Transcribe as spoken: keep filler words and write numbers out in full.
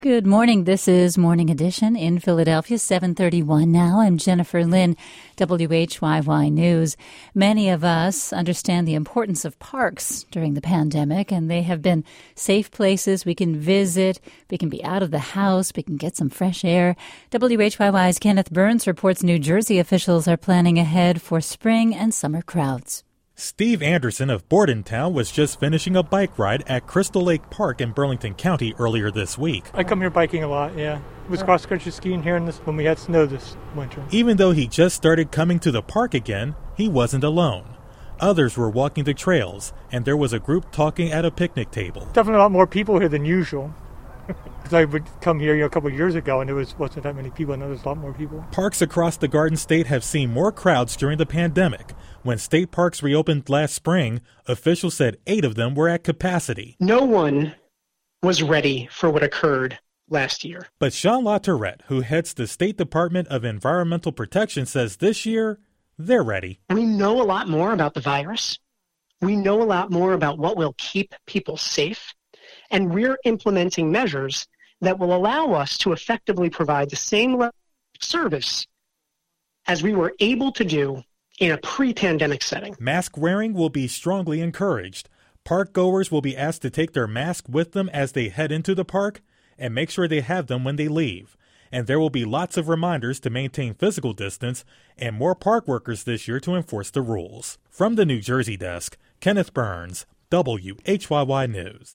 Good morning. This is Morning Edition in Philadelphia, seven thirty-one now. I'm Jennifer Lynn, W H Y Y News. Many of us understand the importance of parks during the pandemic, and they have been safe places we can visit, we can be out of the house, we can get some fresh air. W H Y Y's Kenneth Burns reports New Jersey officials are planning ahead for spring and summer crowds. Steve Anderson of Bordentown was just finishing a bike ride at Crystal Lake Park in Burlington County earlier this week. I come here biking a lot, yeah. It was cross-country skiing here in this, when we had snow this winter. Even though he just started coming to the park again, he wasn't alone. Others were walking the trails, and there was a group talking at a picnic table. Definitely a lot more people here than usual. Because I would come here you know, a couple of years ago, and there was, wasn't that many people, and now there's a lot more people. Parks across the Garden State have seen more crowds during the pandemic. When state parks reopened last spring, officials said eight of them were at capacity. No one was ready for what occurred last year. But Sean LaTourette, who heads the State Department of Environmental Protection, says this year they're ready. We know a lot more about the virus. We know a lot more about what will keep people safe. And we're implementing measures that will allow us to effectively provide the same level of service as we were able to do in a pre-pandemic setting. Mask wearing will be strongly encouraged. Park goers will be asked to take their mask with them as they head into the park and make sure they have them when they leave. And there will be lots of reminders to maintain physical distance and more park workers this year to enforce the rules. From the New Jersey desk, Kenneth Burns, W H Y Y News.